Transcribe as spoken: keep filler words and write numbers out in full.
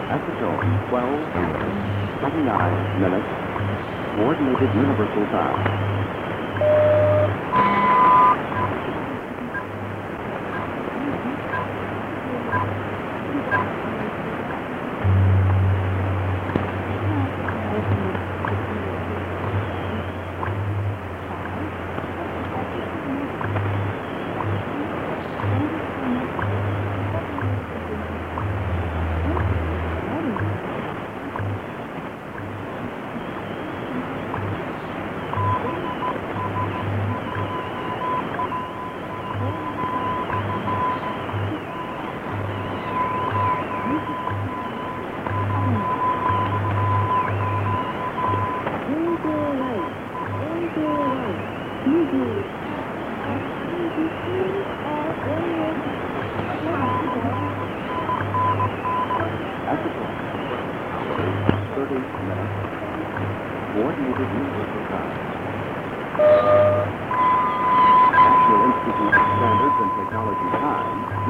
At the tone, twelve, twenty-nine minutes, Coordinated Universal Time. At the clock, thirty minutes, Coordinated Universal Time.